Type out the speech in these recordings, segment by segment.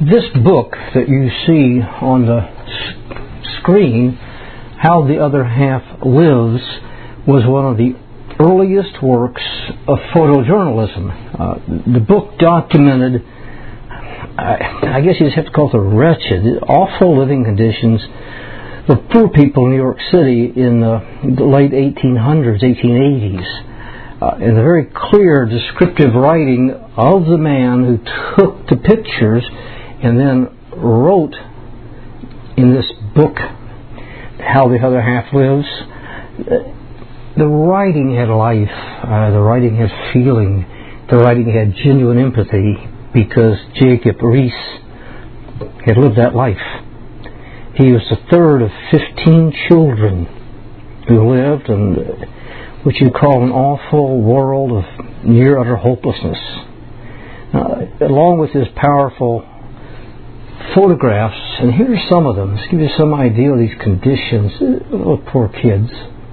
This book that you see on the screen, How the Other Half Lives, was one of the earliest works of photojournalism. The book documented, I guess you just have to call it the wretched, awful living conditions of poor people in New York City in the late 1800s, 1880s. In the very clear, descriptive writing of the man who took the pictures and then wrote in this book, How the Other Half Lives. The writing had life, the writing had feeling, the writing had genuine empathy, because Jacob Riis had lived that life. He was the third of 15 children who lived in what you call an awful world of near utter hopelessness. Along with his powerful photographs, and here are some of them, to give you some idea of these conditions. Oh, poor kids.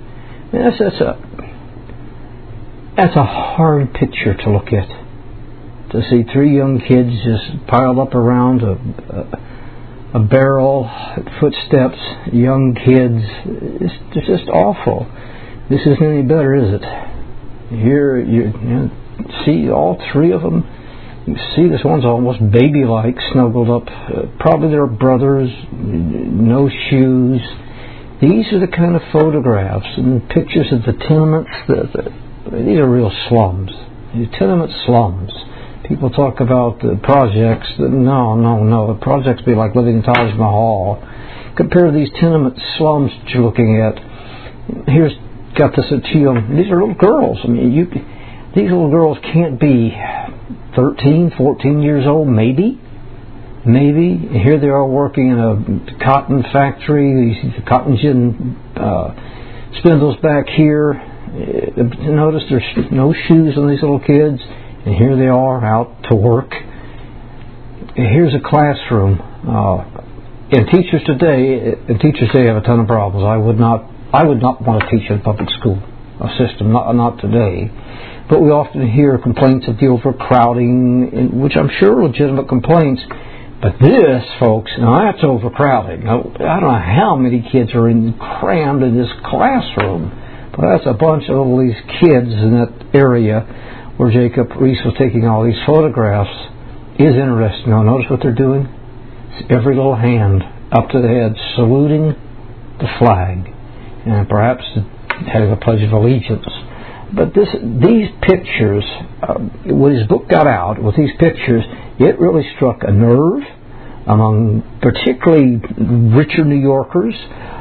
That's a hard picture to look at. To see three young kids just piled up around a barrel, footsteps, young kids. It's just awful. This isn't any better, is it? Here you see all three of them. You see this one's almost baby-like, snuggled up. Probably their brothers, no shoes. These are the kind of photographs and pictures of the tenements. These are real slums. These tenement slums. People talk about the projects. No. The projects be like living in Taj Mahal. Compare these tenement slums that you're looking at. Here's got this at you. These are little girls. I mean, these little girls can't be 13, 14 years old, maybe. Here they are working in a cotton factory. You see the cotton gin spindles back here. Notice there's no shoes on these little kids, and here they are out to work. Here's a classroom. And teachers today have a ton of problems. I would not want to teach in a public school system, not today. But we often hear complaints of the overcrowding, which I'm sure are legitimate complaints. But this, folks, now that's overcrowding. Now, I don't know how many kids are crammed in this classroom, but that's a bunch of all these kids in that area where Jacob Riis was taking all these photographs. Is interesting. Now, notice what they're doing? It's every little hand up to the head, saluting the flag, and perhaps having a pledge of allegiance. But these pictures, when his book got out with these pictures, it really struck a nerve among particularly richer New Yorkers,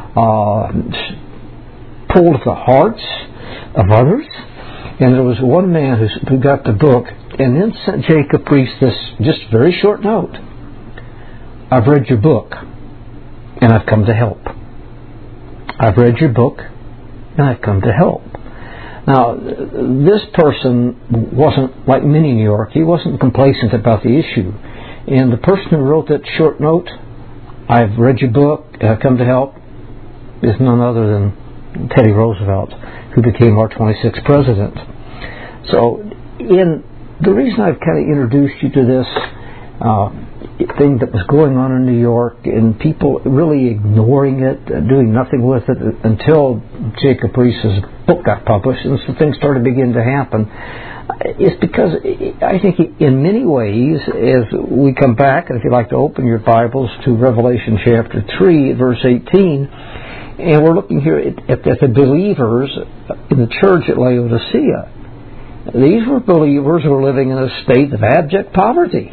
pulled at the hearts of others. And there was one man who got the book and then sent Jacob Riis this just very short note. I've read your book and I've come to help. I've read your book and I've come to help. Now, this person wasn't like many in New York. He wasn't complacent about the issue. And the person who wrote that short note, I've read your book, and I've come to help, is none other than Teddy Roosevelt, who became our 26th president. So, the reason I've kind of introduced you to this thing that was going on in New York, and people really ignoring it, doing nothing with it until Jacob Riis's book got published, and so things started beginning to happen, is because I think in many ways, as we come back, and if you'd like to open your Bibles to Revelation chapter 3, verse 18, and we're looking here at the believers in the church at Laodicea. These were believers who were living in a state of abject poverty.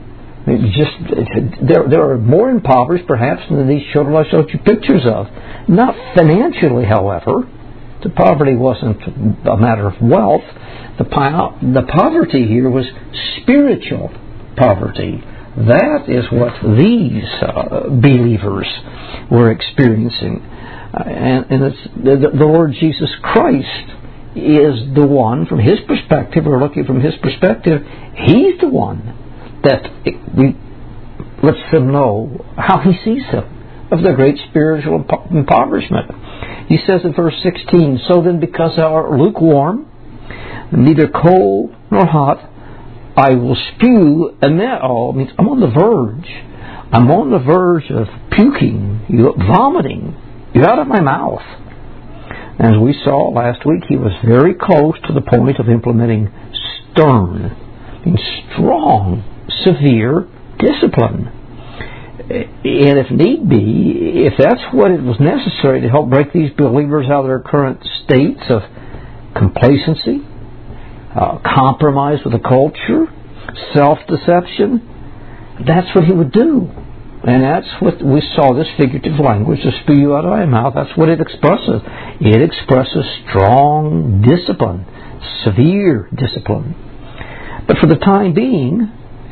They were more impoverished, perhaps, than these children I showed you pictures of. Not financially, however. The poverty wasn't a matter of wealth. The poverty here was spiritual poverty. That is what these believers were experiencing. And it's the Lord Jesus Christ is the one, from His perspective, we're looking from His perspective, He's the one that lets them know how He sees them, of their great spiritual impoverishment. He says in verse 16, so then because thou art lukewarm, neither cold nor hot, I will spew emetol means I'm on the verge. I'm on the verge of puking, vomiting you out of my mouth. As we saw last week, he was very close to the point of implementing stern, strong, severe discipline. And if need be, if that's what it was necessary to help break these believers out of their current states of complacency, compromise with the culture, self-deception, that's what he would do. And that's what we saw, this figurative language, to spew you out of my mouth. That's what it expresses. It expresses strong discipline, severe discipline. But for the time being,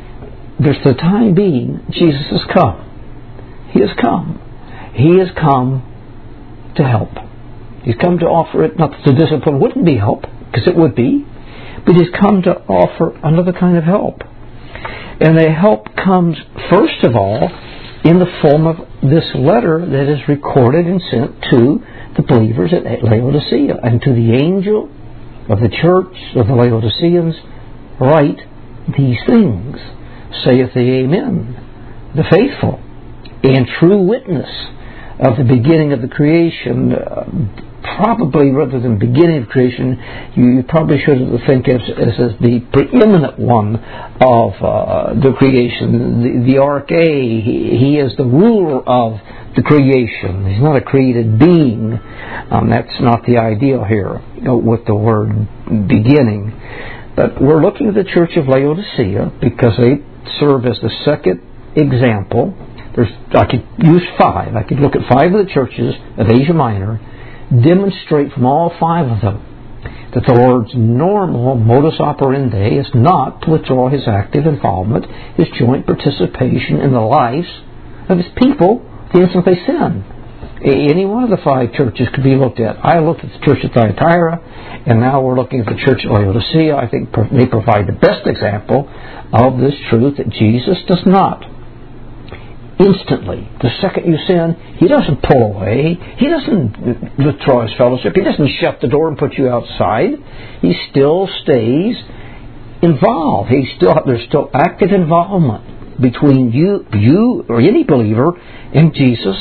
Jesus has come. He has come. He has come to help. He's come to offer it, not that the discipline wouldn't be help, because it would be, but He's come to offer another kind of help. And the help comes, first of all, in the form of this letter that is recorded and sent to the believers at Laodicea. And to the angel of the church of the Laodiceans, write these things, saith the Amen, the faithful and true witness of the beginning of the creation. Probably, rather than beginning of creation, you probably should think as the preeminent one of the creation, the arche. He is the ruler of the creation. He's not a created being. That's not the ideal here with the word beginning. But we're looking at the church of Laodicea because they serve as the second example. I could use 5. I could look at 5 of the churches of Asia Minor, demonstrate from all 5 of them that the Lord's normal modus operandi is not to withdraw His active involvement, His joint participation in the lives of His people the instant they sin. Any one of the 5 churches could be looked at. I looked at the church at Thyatira, and now we're looking at the church at Laodicea. I think they provide the best example of this truth that Jesus does not instantly, the second you sin, He doesn't pull away. He doesn't withdraw His fellowship. He doesn't shut the door and put you outside. He still stays involved. There's still active involvement between you or any believer and Jesus.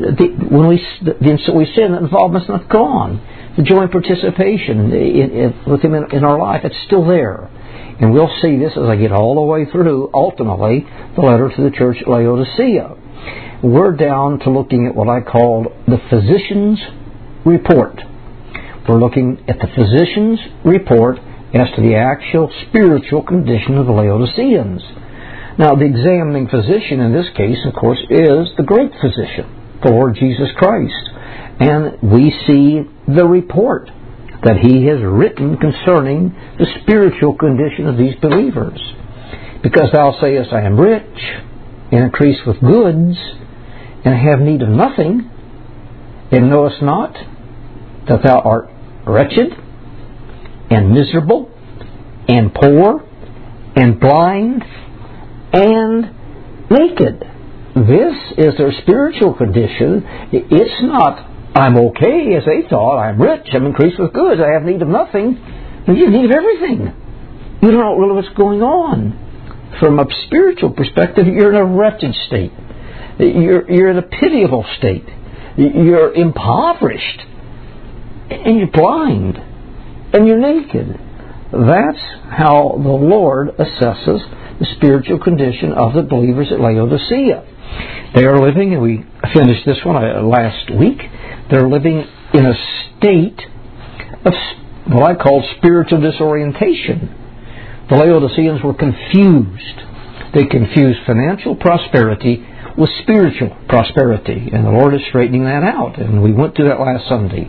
The instant we sin, the involvement's not gone. The joint participation with Him in our life, it's still there. And we'll see this as I get all the way through, ultimately, the letter to the church at Laodicea. We're down to looking at what I called the physician's report. We're looking at the physician's report as to the actual spiritual condition of the Laodiceans. Now, the examining physician in this case, of course, is the great physician, the Lord Jesus Christ. And we see the report that He has written concerning the spiritual condition of these believers. Because thou sayest, I am rich, and increase with goods, and have need of nothing, and knowest not that thou art wretched, and miserable, and poor, and blind, and naked. This is their spiritual condition. It's not, I'm okay, as they thought. I'm rich, I'm increased with goods, I have need of nothing. You have need of everything. You don't know really what's going on. From a spiritual perspective, you're in a wretched state. You're in a pitiable state. You're impoverished. And you're blind. And you're naked. That's how the Lord assesses the spiritual condition of the believers at Laodicea. They are living, and we finished this one last week, they're living in a state of what I call spiritual disorientation. The Laodiceans were confused. They confused financial prosperity with spiritual prosperity, and the Lord is straightening that out, and we went through that last Sunday.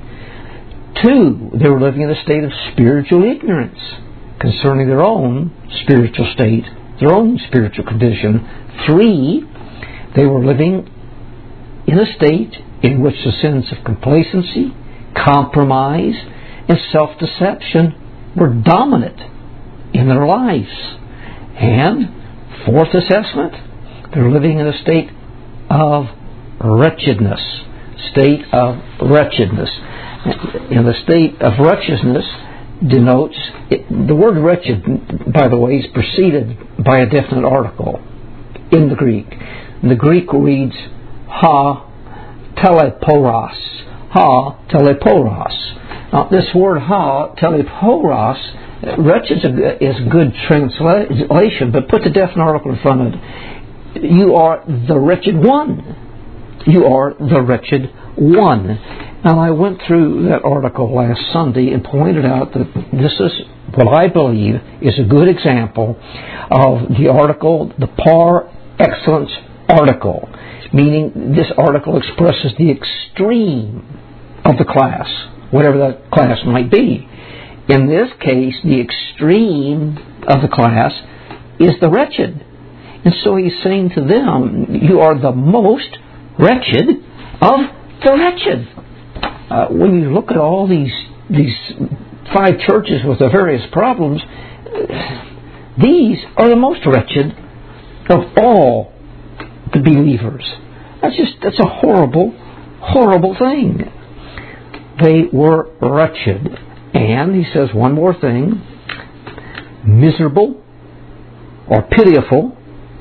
2, they were living in a state of spiritual ignorance concerning their own spiritual state, their own spiritual condition. 3, they were living in a state in which the sins of complacency, compromise, and self-deception were dominant in their lives. And 4th assessment, they're living in a state of wretchedness. State of wretchedness. In the state of wretchedness, denotes, the word wretched, by the way, is preceded by a definite article in the Greek. The Greek reads ha teleporos. Ha teleporos. Now, this word ha teleporos, wretched is a good translation, but put the definite article in front of it. You are the wretched one. You are the wretched one. And I went through that article last Sunday and pointed out that this is what I believe is a good example of the article, the par excellence article, meaning this article expresses the extreme of the class, whatever that class might be. In this case, the extreme of the class is the wretched. And so he's saying to them, you are the most wretched of the wretched. When you look at all these 5 churches with the various problems, these are the most wretched of all the believers. That's a horrible, horrible thing. They were wretched. And he says one more thing, miserable or pitiful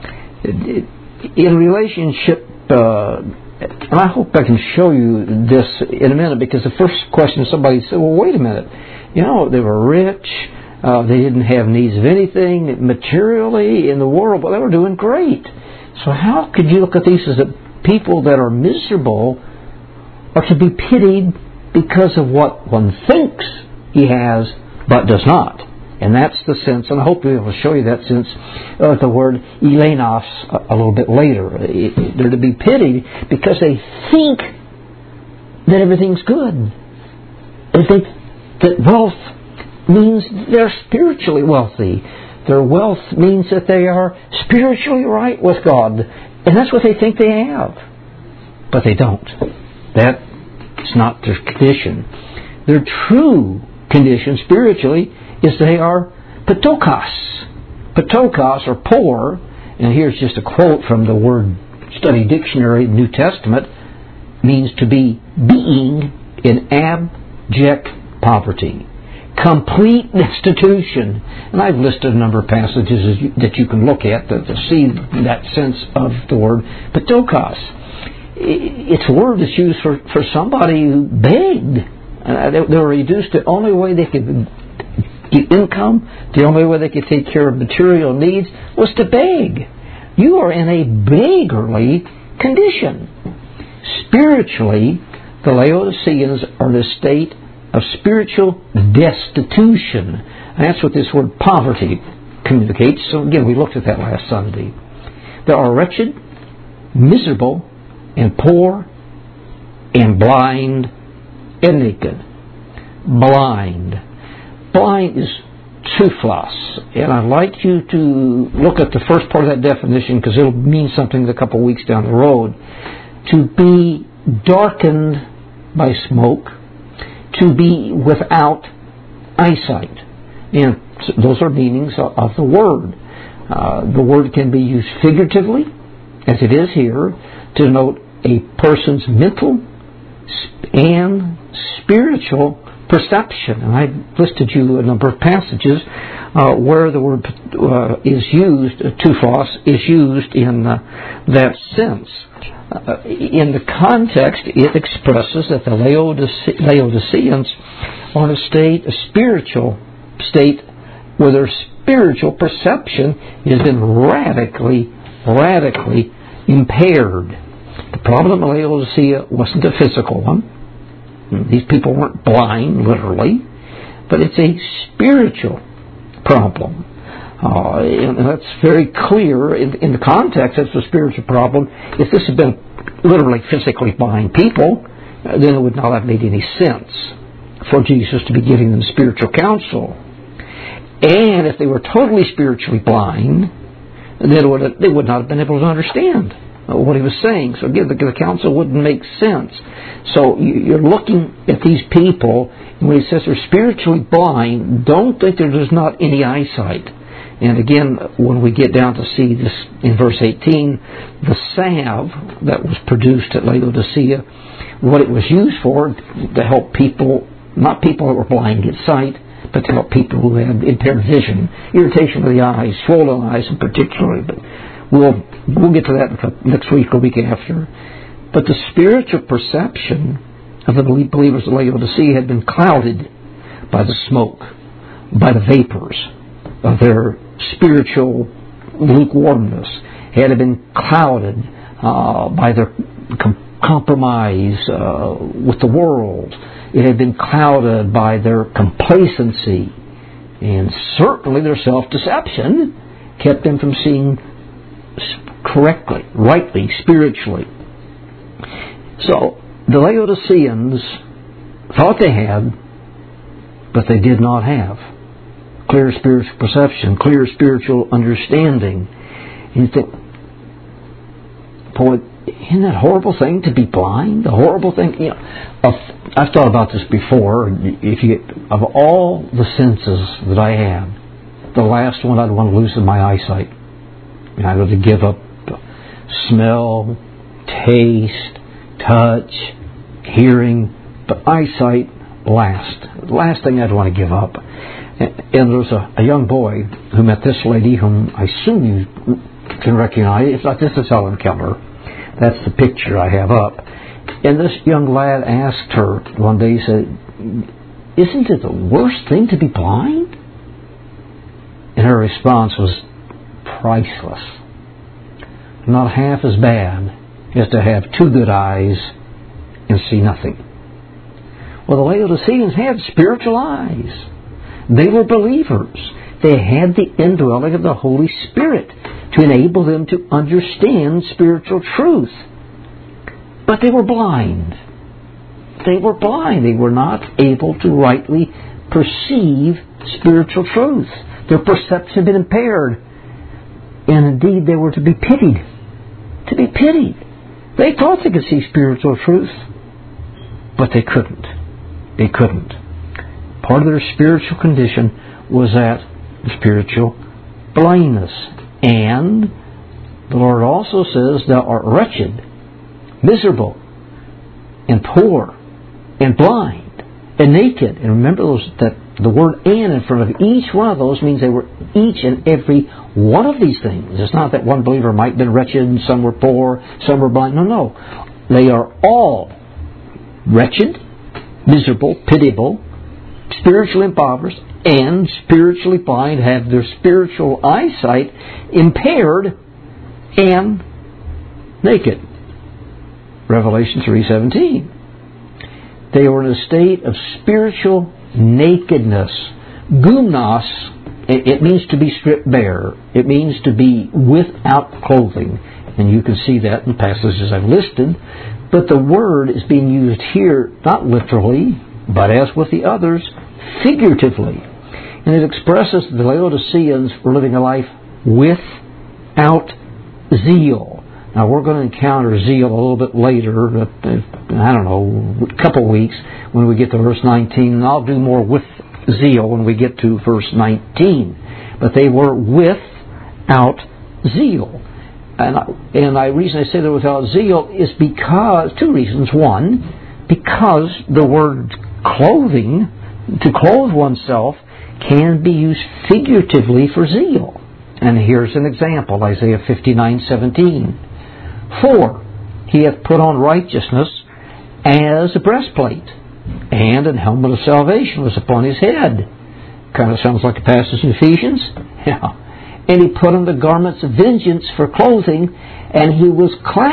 in relationship, and I hope I can show you this in a minute, because the first question somebody said, well, wait a minute, they were rich, they didn't have needs of anything materially in the world, but they were doing great. So how could you look at these as people that are miserable are to be pitied because of what one thinks he has but does not? And that's the sense, and I hope we will show you that sense of the word elenos a little bit later. They're to be pitied because they think that everything's good. They think that wealth means they're spiritually wealthy. Their wealth means that they are spiritually right with God. And that's what they think they have. But they don't. That's not their condition. Their true condition spiritually is they are patokos. Patokos, or poor, and here's just a quote from the Word Study Dictionary, New Testament, means to be being in abject poverty. Complete destitution. And I've listed a number of passages that you can look at to see that sense of the word patokos. It's a word that's used for somebody who begged. They were reduced to the only way they could get income, the only way they could take care of material needs was to beg. You are in a beggarly condition. Spiritually, the Laodiceans are in a state of spiritual destitution. And that's what this word poverty communicates. So again, we looked at that last Sunday. They are wretched, miserable, and poor, and blind, and naked. Blind. Blind is tuflos, and I'd like you to look at the first part of that definition because it'll mean something a couple of weeks down the road. To be darkened by smoke, to be without eyesight. And those are meanings of the word. The word can be used figuratively, as it is here, to denote a person's mental and spiritual perception. And I've listed you a number of passages where the word is used, tufos, is used in that sense. In the context, it expresses that the Laodiceans are in a spiritual state where their spiritual perception has been radically impaired. The problem in Laodicea wasn't a physical one. These people weren't blind, literally, but it's a spiritual problem. And that's very clear in the context. That's a spiritual problem. If this had been literally physically blind people, then it would not have made any sense for Jesus to be giving them spiritual counsel. And if they were totally spiritually blind, then they would not have been able to understand what he was saying. So again, the counsel wouldn't make sense. So you're looking at these people, and when he says they're spiritually blind, don't think there's not any eyesight. And again, when we get down to see this in verse 18, the salve that was produced at Laodicea, what it was used for, to help people, not people that were blind, get sight, but to help people who have impaired vision, irritation of the eyes, swollen eyes in particular. But we'll get to that next week or week after. But the spiritual perception of the believers of Laodicea had been clouded by the smoke, by the vapors of their spiritual lukewarmness. It had been clouded by their compromise with the world. It had been clouded by their complacency, and certainly their self-deception kept them from seeing correctly, rightly, spiritually. So the Laodiceans thought they had, but they did not have clear spiritual perception, clear spiritual understanding. And you think, boy, isn't that a horrible thing to be blind? A horrible thing. You know, I've thought about this before. Of all the senses that I have, the last one I'd want to lose is my eyesight. I'd have to give up smell, taste, touch, hearing, but eyesight last. The last thing I'd want to give up. And there was a young boy who met this lady, whom I assume you can recognize. If not, this is Helen Keller. That's the picture I have up. And this young lad asked her one day, he said, "Isn't it the worst thing to be blind?" And her response was priceless. Not half as bad as to have two good eyes and see nothing. Well, the Laodiceans had spiritual eyes. They were believers. They had the indwelling of the Holy Spirit to enable them to understand spiritual truth. But they were blind. They were blind. They were not able to rightly perceive spiritual truth. Their perception had been impaired. And indeed, they were to be pitied. To be pitied. They thought they could see spiritual truth, but they couldn't. They couldn't. Part of their spiritual condition was that spiritual blindness. And the Lord also says, "Thou art wretched, miserable, and poor, and blind, and naked." And remember that the word "and" in front of each one of those means they were each and every one of these things. It's not that one believer might have been wretched and some were poor, some were blind. No. They are all wretched, miserable, pitiable, spiritually impoverished, and spiritually blind, have their spiritual eyesight impaired, and naked. Revelation 3:17. They were in a state of spiritual nakedness. Gumnos, it means to be stripped bare. It means to be without clothing. And you can see that in passages I've listed. But the word is being used here, not literally, but as with the others, figuratively. And it expresses that the Laodiceans were living a life without zeal. Now, we're going to encounter zeal a little bit later, a couple of weeks, when we get to verse 19. And I'll do more with zeal when we get to verse 19. But they were without zeal. And the reason I say they're without zeal is because, two reasons. One, because the word clothing, to clothe oneself, can be used figuratively for zeal. And here's an example, Isaiah 59:17. "For he hath put on righteousness as a breastplate, and an helmet of salvation was upon his head." Kind of sounds like a passage in Ephesians. Yeah. "And he put on the garments of vengeance for clothing, and he was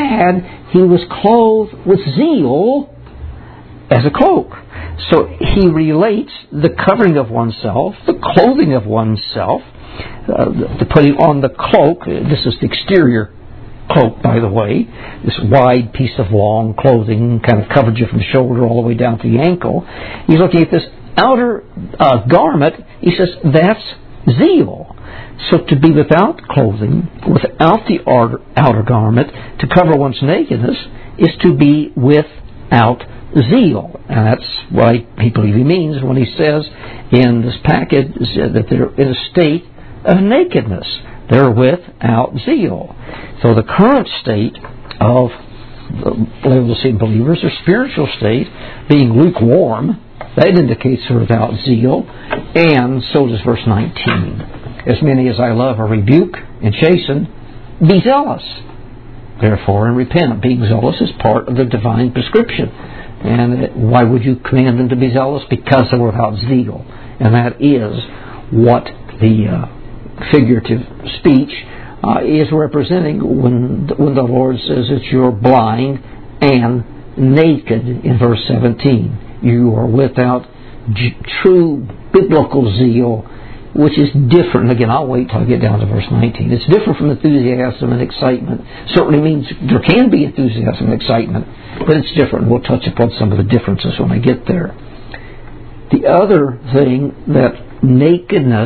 clothed with zeal as a cloak." So he relates the covering of oneself, the clothing of oneself, the putting on the cloak. This is the exterior cloak, by the way. This wide piece of long clothing kind of covered you from the shoulder all the way down to the ankle. He's looking at this outer garment. He says, that's zeal. So to be without clothing, without the outer garment, to cover one's nakedness, is to be without zeal. And that's what I believe he means when he says in this passage that they're in a state of nakedness. They're without zeal. So the current state of the Laodicean believers, their spiritual state, being lukewarm, That indicates they're without zeal, and so does verse 19. As many as I love or rebuke and chasten, be zealous, therefore, and repent. Being zealous is part of the divine prescription. And why would you command them to be zealous? Because they were without zeal. And that is what the figurative speech is representing when the Lord says that you're blind and naked in verse 17. You are without true biblical zeal, which is different. Again, I'll wait till I get down to verse 19. It's different from enthusiasm and excitement. Certainly means there can be enthusiasm and excitement, but it's different. We'll touch upon some of the differences when I get there. The other thing that nakedness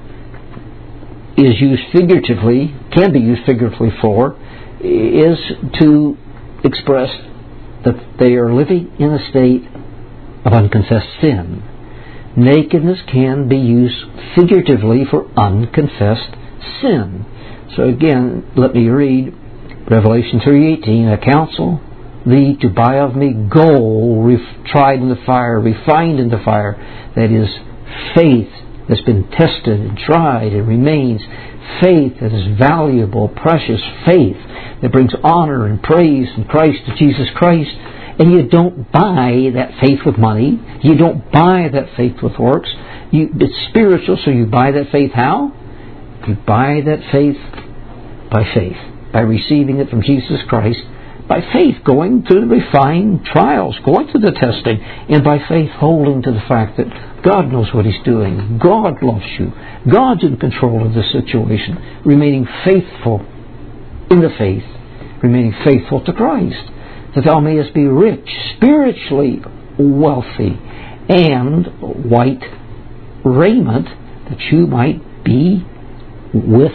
is used figuratively, can be used figuratively for, is to express that they are living in a state of unconfessed sin. Nakedness can be used figuratively for unconfessed sin. So again, let me read Revelation 3:18. I counsel thee to buy of me gold tried in the fire, refined in the fire. That is faith that's been tested and tried and remains. Faith that is valuable, precious faith that brings honor and praise in Christ, to Jesus Christ. And you don't buy that faith with money. You don't buy that faith with works. It's spiritual, so you buy that faith how? You buy that faith, by receiving it from Jesus Christ, by faith, going through the refined trials, going through the testing, and by faith holding to the fact that God knows what He's doing. God loves you. God's in control of the situation. Remaining faithful in the faith. Remaining faithful to Christ. That thou mayest be rich, spiritually wealthy, and white raiment, that you might be with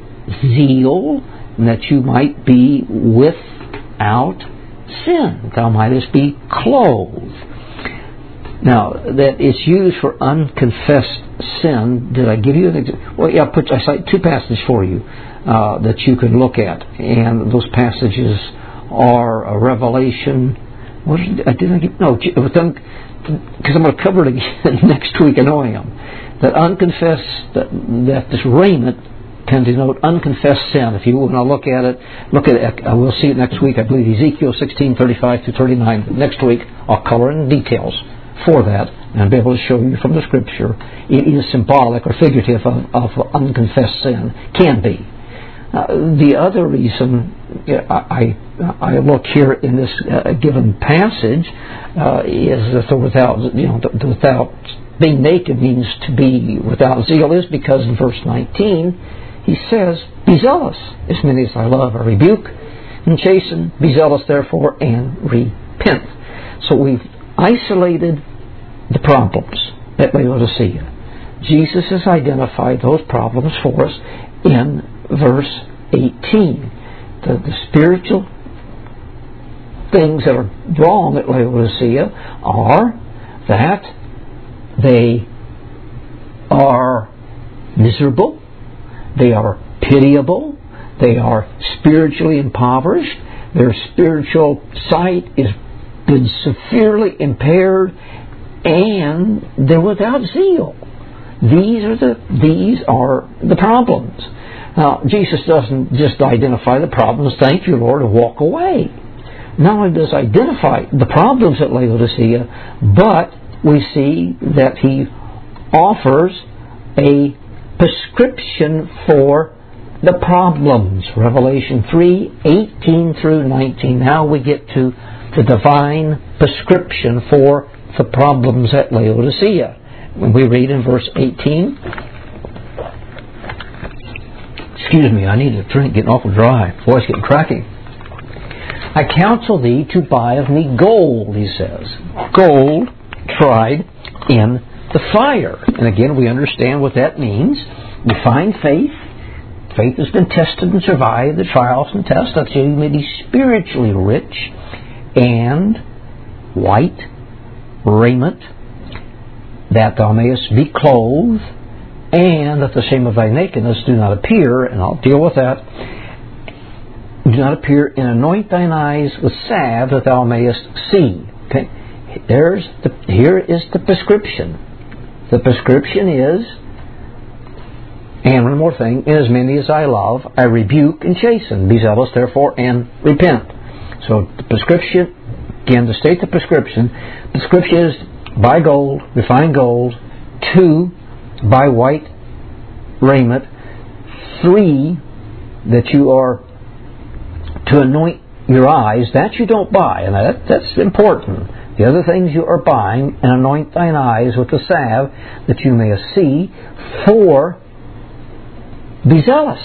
zeal, and that you might be without sin. Thou mightest be clothed. Now, that it's used for unconfessed sin. Did I give you an example? Well, yeah, I cite two passages for you that you can look at, and those passages are a Revelation. What did I give? No, because I'm going to cover it again next week. I know I am. That unconfessed, that this raiment can denote unconfessed sin. If you want to look at it. We'll see it next week. I believe Ezekiel 16:35 through 39. Next week, I'll color in details for that, and I'll be able to show you from the Scripture. It is symbolic or figurative of unconfessed sin. Can be. The other reason I look here in this given passage is that without being naked means to be without zeal, is because in verse 19 he says, "Be zealous, as many as I love, I rebuke and chasten. Be zealous, therefore, and repent." So we've isolated the problems at Laodicea. Jesus has identified those problems for us in verse 18. The spiritual things that are wrong at Laodicea are that they are miserable, they are pitiable, they are spiritually impoverished, their spiritual sight has been severely impaired, and they're without zeal. These are the problems. Now, Jesus doesn't just identify the problems, thank you, Lord, and walk away. Not only does He identify the problems at Laodicea, but we see that He offers a prescription for the problems. Revelation 3:18 through 19. Now we get to the divine prescription for the problems at Laodicea. When we read in verse 18, excuse me, I need a drink, getting awful dry, voice getting cracky. "I counsel thee to buy of me gold," he says. Gold tried in the fire. And again, we understand what that means. We find faith. Faith has been tested and survived the trials and tests, that you may be spiritually rich, and white raiment, that thou mayest be clothed, and that the shame of thy nakedness do not appear, and I'll deal with that, do not appear, and anoint thine eyes with salve, that thou mayest see. Okay? here is the prescription. The prescription is, and one more thing, in as many as I love, I rebuke and chasten. Be zealous, therefore, and repent. So the prescription, again, to state the prescription is buy gold, refined gold. 2, buy white raiment. 3, that you are to anoint your eyes. That you don't buy, and that's important. The other things you are buying, and anoint thine eyes with the salve, that you may see. 4, be zealous.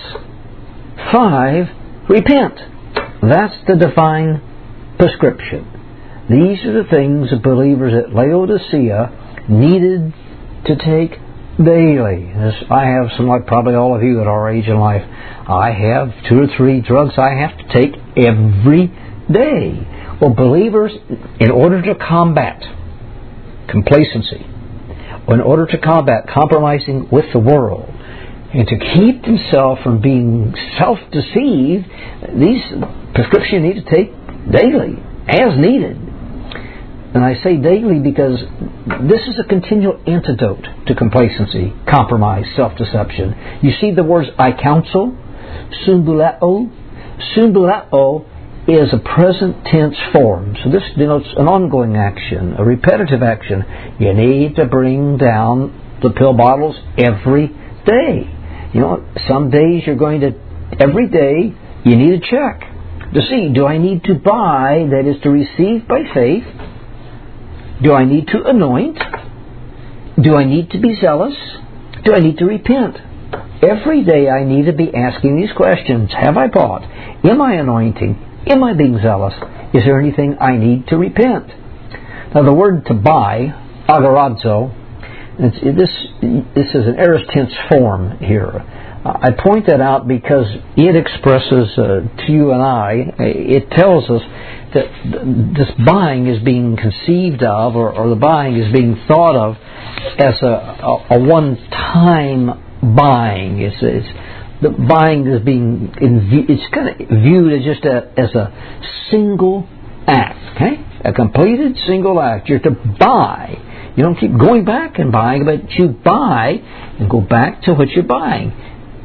5, repent. That's the divine prescription. These are the things the believers at Laodicea needed to take daily. As I have some, like probably all of you at our age in life, I have 2 or 3 drugs I have to take every day. Well, believers, in order to combat complacency, or in order to combat compromising with the world, and to keep themselves from being self-deceived, these prescriptions you need to take daily, as needed. And I say daily because this is a continual antidote to complacency, compromise, self-deception. You see the words I counsel, sumbulao. Sumbulao is a present tense form. So this denotes an ongoing action, a repetitive action. You need to bring down the pill bottles every day. You know, some days you're going to, every day, you need to check to see, do I need to buy, that is to receive by faith? Do I need to anoint? Do I need to be zealous? Do I need to repent? Every day I need to be asking these questions. Have I bought? Am I anointing? Am I being zealous? Is there anything I need to repent? Now the word to buy, agorazo, this is an aorist tense form here. I point that out because it expresses to you and I, it tells us that this buying is being conceived of, or the buying is being thought of as a one-time buying. The buying is being it's kind of viewed as just as a single act, okay? A completed single act. You're to buy. You don't keep going back and buying, but you buy and go back to what you're buying.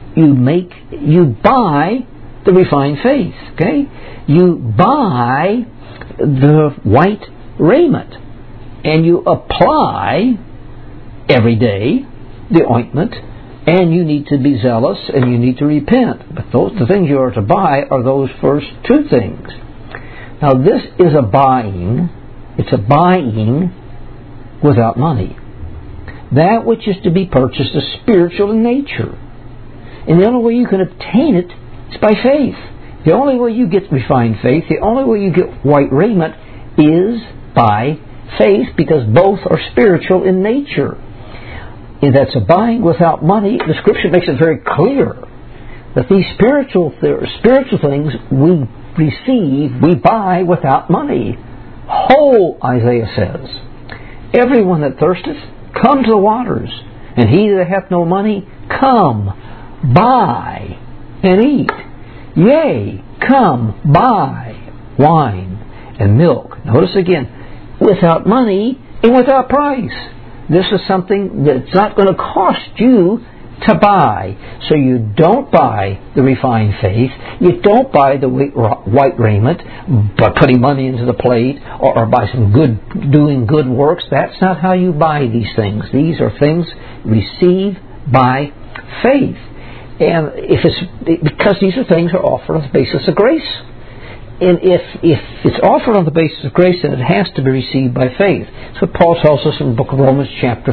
You buy the refined faith, okay? You buy the white raiment, and you apply every day the ointment, and you need to be zealous, and you need to repent. But the things you are to buy are those first 2 things. Now this is a buying. It's a buying without money. That which is to be purchased is spiritual in nature. And the only way you can obtain it is by faith. The only way you get refined faith, the only way you get white raiment is by faith, because both are spiritual in nature. And that's a buying without money. The Scripture makes it very clear that these spiritual things we receive, we buy without money. Ho, Isaiah says, everyone that thirsteth, come to the waters, and he that hath no money, come, buy, and eat. Yea, come, buy wine and milk. Notice again, without money and without price. This is something that's not going to cost you to buy. So you don't buy the refined faith, you don't buy the white raiment by putting money into the plate or by doing good works. That's not how you buy these things. These are things received by faith. And because these are things are offered on the basis of grace. And if it's offered on the basis of grace, then it has to be received by faith. That's what Paul tells us in the book of Romans chapter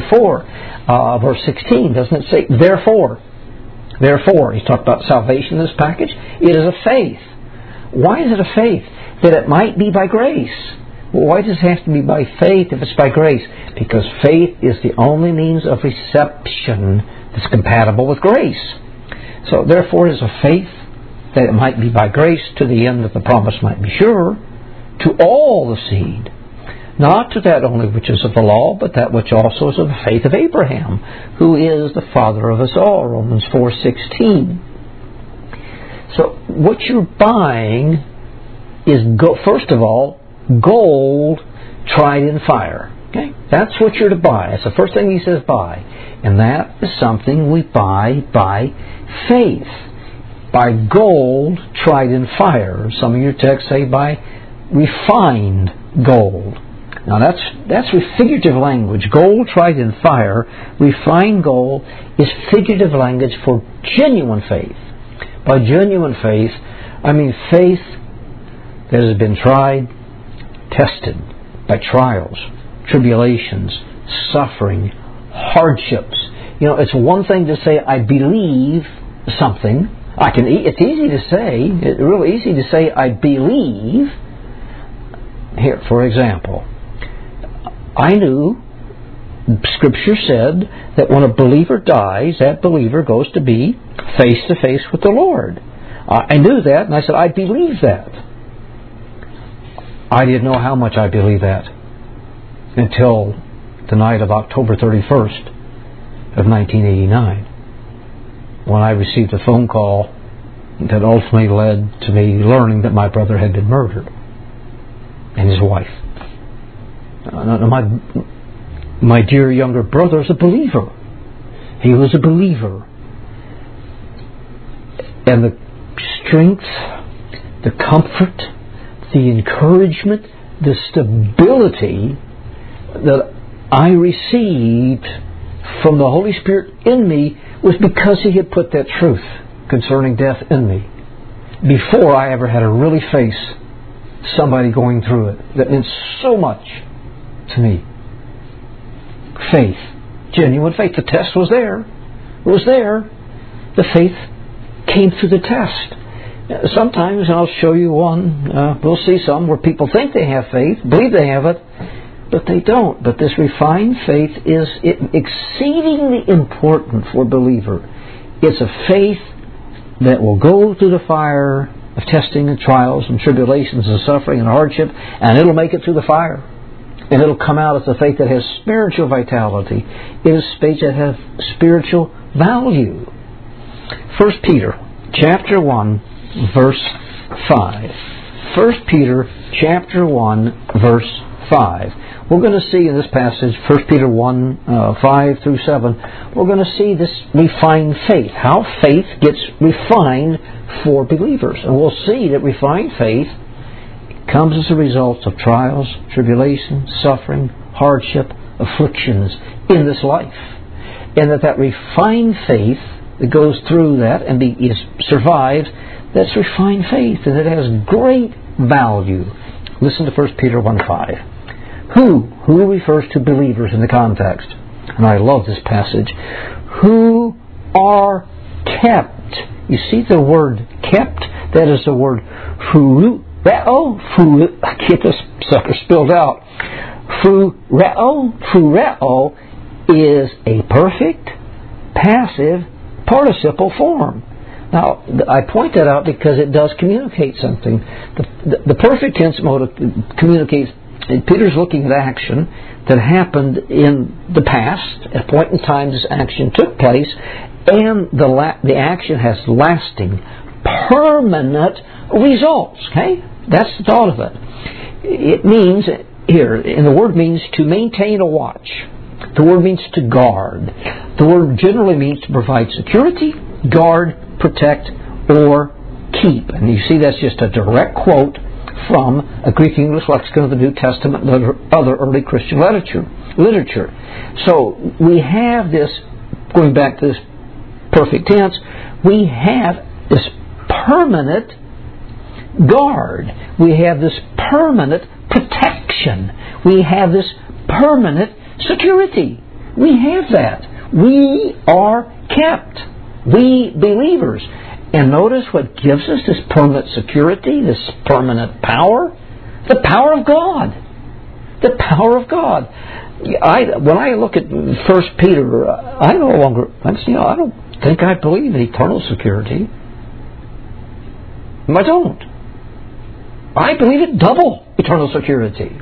4, verse 16. Doesn't it say, therefore? Therefore, he's talking about salvation in this package. It is a faith. Why is it a faith? That it might be by grace. Well, why does it have to be by faith if it's by grace? Because faith is the only means of reception that's compatible with grace. So therefore it is a faith that it might be by grace, to the end that the promise might be sure, to all the seed, not to that only which is of the law, but that which also is of the faith of Abraham, who is the father of us all, Romans 4:16. So what you're buying is, first of all, gold tried in fire. Okay? That's what you're to buy. That's the first thing he says buy. And that is something we buy by faith. By gold tried in fire. Some of your texts say by refined gold. Now that's figurative language. Gold tried in fire, refined gold, is figurative language for genuine faith. By genuine faith, I mean faith that has been tried, tested by trials, tribulations, suffering, hardships. You know, it's one thing to say, I believe something. It's easy to say, it's really easy to say, I believe. Here, for example, I knew Scripture said that when a believer dies, that believer goes to be face to face with the Lord. I knew that, and I said, I believe that. I didn't know how much I believed that until the night of October 31st of 1989, when I received a phone call that ultimately led to me learning that my brother had been murdered, and his wife. My dear younger brother is a believer. He was a believer. And the strength, the comfort, the encouragement, the stability that I received from the Holy Spirit in me was because He had put that truth concerning death in me before I ever had to really face somebody going through it. That meant so much to me. Faith. Genuine faith. The test was there. It was there. The faith came through the test. Sometimes, I'll show you one, we'll see some where people think they have faith, believe they have it, but they don't. But this refined faith is exceedingly important for a believer. It's a faith that will go through the fire of testing and trials and tribulations and suffering and hardship, and it'll make it through the fire. And it'll come out as a faith that has spiritual vitality. It is faith that has spiritual value. 1 Peter chapter 1, verse 5. 1 Peter chapter 1, verse 5. We're going to see in this passage, 1 Peter 1, 5 through 7, we're going to see this refined faith, how faith gets refined for believers. And we'll see that refined faith comes as a result of trials, tribulations, suffering, hardship, afflictions in this life. And that refined faith that goes through that and survives, that's refined faith, and it has great value. Listen to 1 Peter 1:5. Who refers to believers in the context? And I love this passage. Who are kept. You see the word kept? That is the word phureo. Get this sucker spilled out. Phureo is a perfect passive participle form. Now, I point that out because it does communicate something. The perfect tense mode communicates. Peter's looking at action that happened in the past, at a point in time this action took place, and the action has lasting, permanent results. Okay? That's the thought of it. It means, here, and the word means to maintain a watch. The word means to guard. The word generally means to provide security, guard, protect, or keep. And you see that's just a direct quote from a Greek-English lexicon of the New Testament and other early Christian literature. So we have this, going back to this perfect tense, we have this permanent guard. We have this permanent protection. We have this permanent security. We have that. We are kept. We believers. And notice what gives us this permanent security, this permanent power? The power of God. The power of God. When I look at 1 Peter, I don't think I believe in eternal security. I don't. I believe in double eternal security.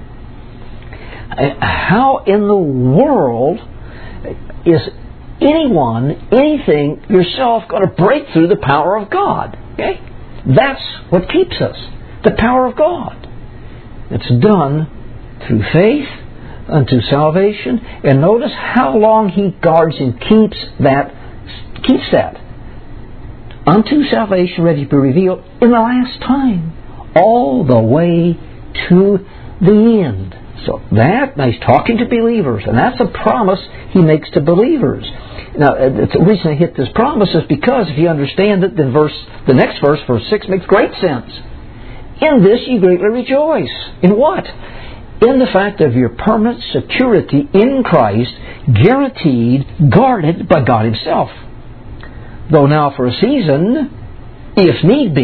How in the world is anything, yourself, going to break through the power of God? Okay? That's what keeps us. The power of God. It's done through faith unto salvation. And notice how long he guards and keeps that unto salvation ready to be revealed in the last time, all the way to the end. So now he's talking to believers, and that's a promise he makes to believers. Now, the reason I hit this promise is because if you understand it, then the next verse, verse 6, makes great sense. In this you greatly rejoice. In what? In the fact of your permanent security in Christ, guaranteed, guarded by God Himself. Though now for a season, if need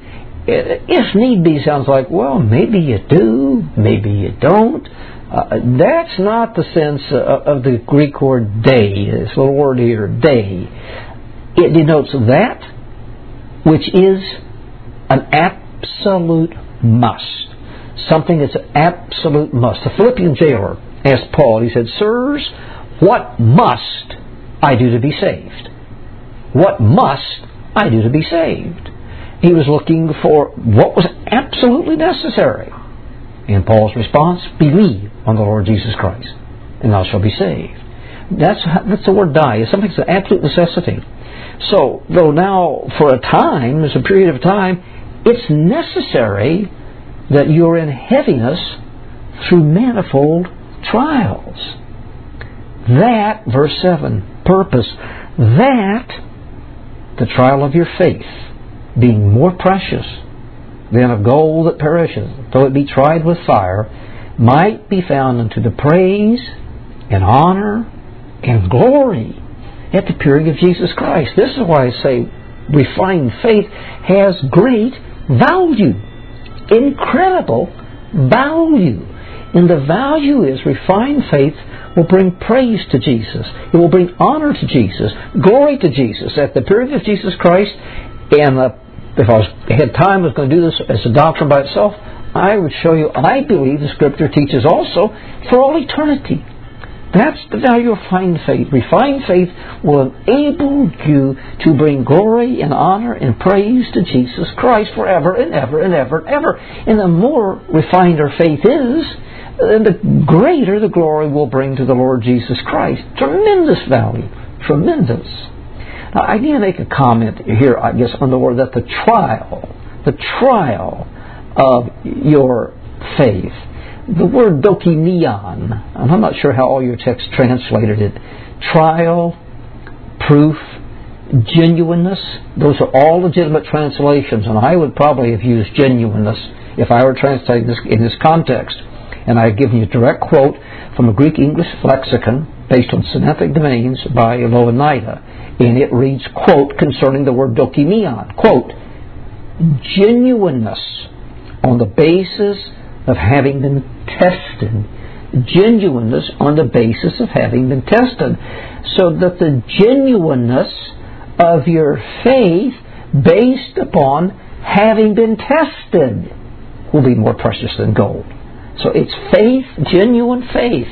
be sounds like, well, maybe you do, maybe you don't. That's not the sense of the Greek word day, this little word here, day. It denotes that which is an absolute must. Something that's an absolute must. The Philippian jailer asked Paul, he said, "Sirs, what must I do to be saved?" What must I do to be saved? He was looking for what was absolutely necessary. And Paul's response, believe on the Lord Jesus Christ, and thou shalt be saved. That's the word die. It's something that's an absolute necessity. So, though now for a time, there's a period of time, it's necessary that you're in heaviness through manifold trials. That, verse 7, purpose, that the trial of your faith, being more precious than of gold that perishes, though it be tried with fire, might be found unto the praise and honor and glory at the appearing of Jesus Christ. This is why I say refined faith has great value. Incredible value. And the value is refined faith will bring praise to Jesus. It will bring honor to Jesus, glory to Jesus at the appearing of Jesus Christ. And if I had time, I was going to do this as a doctrine by itself, I would show you, I believe the Scripture teaches also, for all eternity. That's the value of refined faith. Refined faith will enable you to bring glory and honor and praise to Jesus Christ forever and ever and ever and ever. And the more refined our faith is, the greater the glory will bring to the Lord Jesus Christ. Tremendous value. Tremendous. Now, I need to make a comment here, I guess, on the word that the trial of your faith. The word dokimion, and I'm not sure how all your texts translated it. Trial, proof, genuineness, those are all legitimate translations, and I would probably have used genuineness if I were translating this in this context. And I've given you a direct quote from a Greek-English lexicon based on semantic domains by Ioannida. And it reads, quote, concerning the word dokimion, quote, genuineness on the basis of having been tested. Genuineness on the basis of having been tested. So that the genuineness of your faith based upon having been tested will be more precious than gold. So it's faith, genuine faith.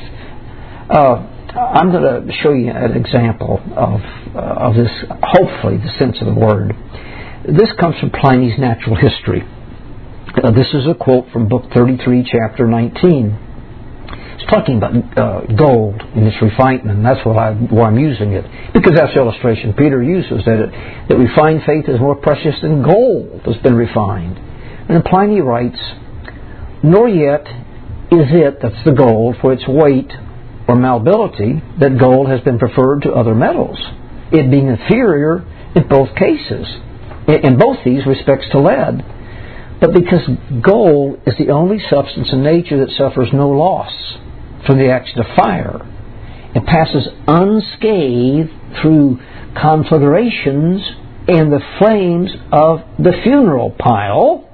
I'm going to show you an example of this, hopefully the sense of the word. This comes from Pliny's Natural History. This is a quote from Book 33, Chapter 19. It's talking about gold and its refinement. That's why I'm using it. Because that's the illustration Peter uses, that refined faith is more precious than gold that's been refined. And Pliny writes, nor yet is it, that's the gold, for its weight or malleability, that gold has been preferred to other metals, it being inferior in both cases, in both these respects to lead. But because gold is the only substance in nature that suffers no loss from the action of fire, it passes unscathed through conflagrations and the flames of the funeral pile,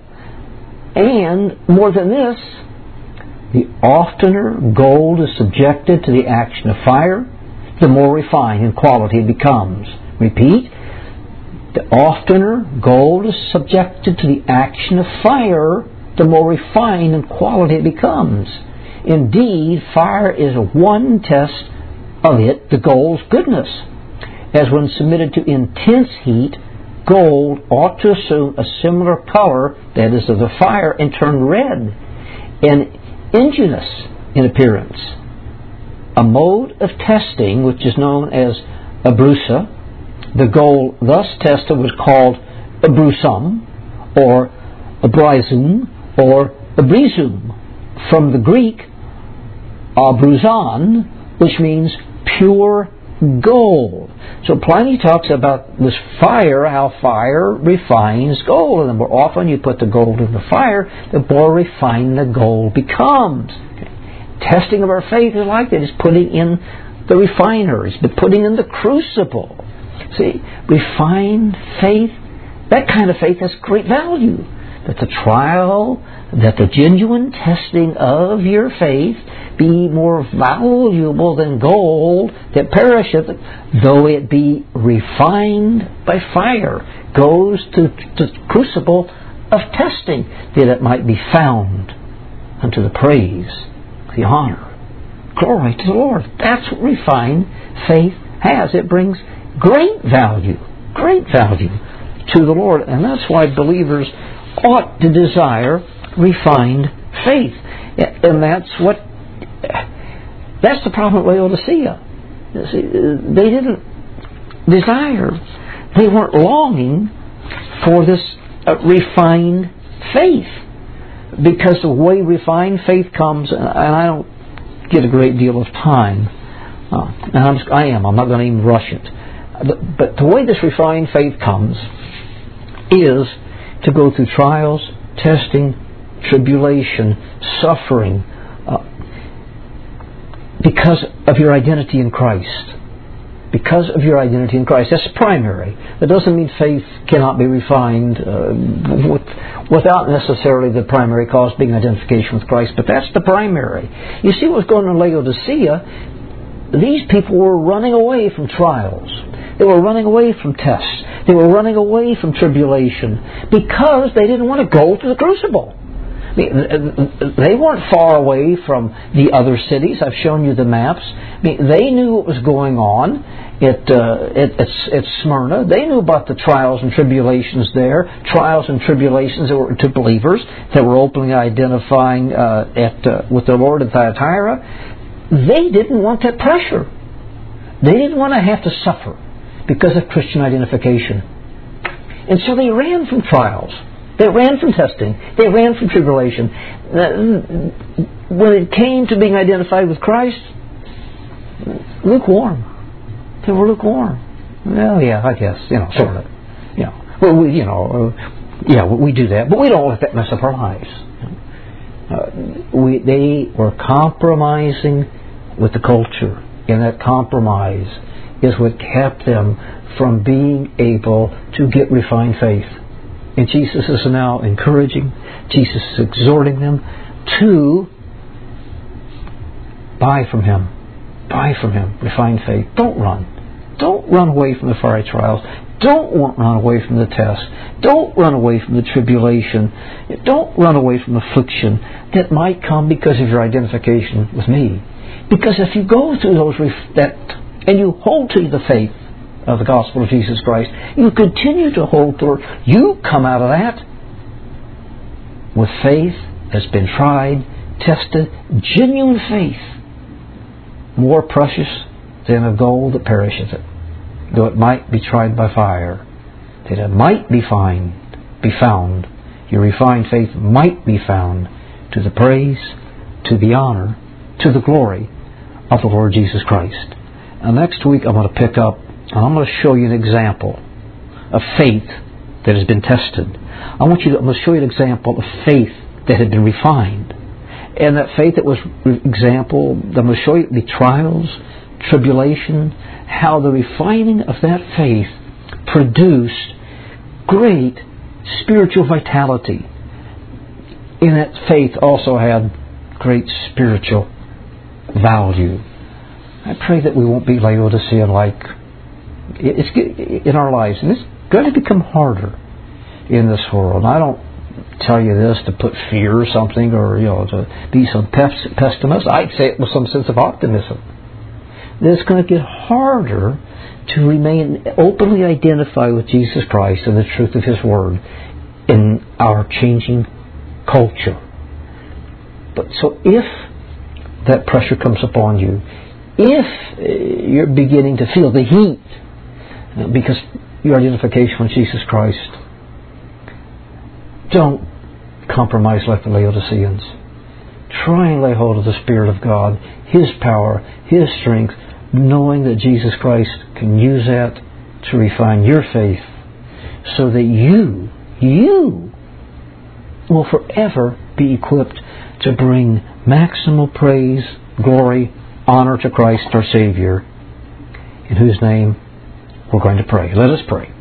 and more than this, the oftener gold is subjected to the action of fire, the more refined in quality it becomes. Repeat, the oftener gold is subjected to the action of fire, the more refined in quality it becomes. Indeed, fire is one test of it, the gold's goodness. As when submitted to intense heat, gold ought to assume a similar color, that is of the fire, and turn red. And ingenuous in appearance. A mode of testing which is known as abrusa. The goal thus tested was called abrusum, or abrizum, or abrizum, from the Greek abruzan, which means pure gold. So Pliny talks about this fire, how fire refines gold. And the more often you put the gold in the fire, the more refined the gold becomes. Testing of our faith is like that. It's putting in the refiners, but putting in the crucible. See, refined faith, that kind of faith has great value. That the trial, that the genuine testing of your faith be more valuable than gold that perisheth, though it be refined by fire, goes to the crucible of testing, that it might be found unto the praise, the honor, glory to the Lord. That's what refined faith has. It brings great value to the Lord. And that's why believers ought to desire refined faith. And that's the problem at Laodicea. See, they didn't desire, they weren't longing for this refined faith. Because the way refined faith comes, and I don't get a great deal of time, and I'm not going to even rush it. But the way this refined faith comes is to go through trials, testing, tribulation, suffering, because of your identity in Christ. Because of your identity in Christ. That's primary. That doesn't mean faith cannot be refined without necessarily the primary cause being identification with Christ, but that's the primary. You see what's going on in Laodicea? These people were running away from trials. They were running away from tests. They were running away from tribulation because they didn't want to go to the crucible. They weren't far away from the other cities. I've shown you the maps. They knew what was going on at Smyrna. They knew about the trials and tribulations there. Trials and tribulations that were to believers that were openly identifying with the Lord at Thyatira. They didn't want that pressure. They didn't want to have to suffer because of Christian identification. And so they ran from trials. They ran from testing. They ran from tribulation. When it came to being identified with Christ, lukewarm. They were lukewarm. Well, yeah, I guess, sort of. Well, we do that, but we don't let that mess up our lives. They were compromising with the culture, and that compromise is what kept them from being able to get refined faith. And Jesus is now encouraging, Jesus is exhorting them to buy from Him, refined faith. Don't run away from the fiery trials. Don't run away from the test. Don't run away from the tribulation. Don't run away from affliction that might come because of your identification with me. Because if you go through those and you hold to the faith of the gospel of Jesus Christ, you continue to hold to it, you come out of that with faith that's been tried, tested, genuine faith, more precious than of gold that perisheth, though it might be tried by fire, that it might be found, your refined faith might be found to the praise, to the honor, to the glory of the Lord Jesus Christ. And next week I'm going to pick up and I'm going to show you an example of faith that has been tested. I'm going to show you an example of faith that had been refined. And that faith that was example, I'm going to show you the trials, tribulation, how the refining of that faith produced great spiritual vitality. And that faith also had great spiritual value. I pray that we won't be Laodicean like it's in our lives, and it's going to become harder in this world. I don't tell you this to put fear or something, or to be some pessimist. I'd say it with some sense of optimism. That it's going to get harder to remain openly identified with Jesus Christ and the truth of His Word in our changing culture. But so if that pressure comes upon you, if you're beginning to feel the heat because your identification with Jesus Christ, don't compromise like the Laodiceans. Try and lay hold of the Spirit of God, His power, His strength, knowing that Jesus Christ can use that to refine your faith so that you will forever be equipped to bring maximal praise, glory, honor to Christ our Savior, in whose name we're going to pray. Let us pray.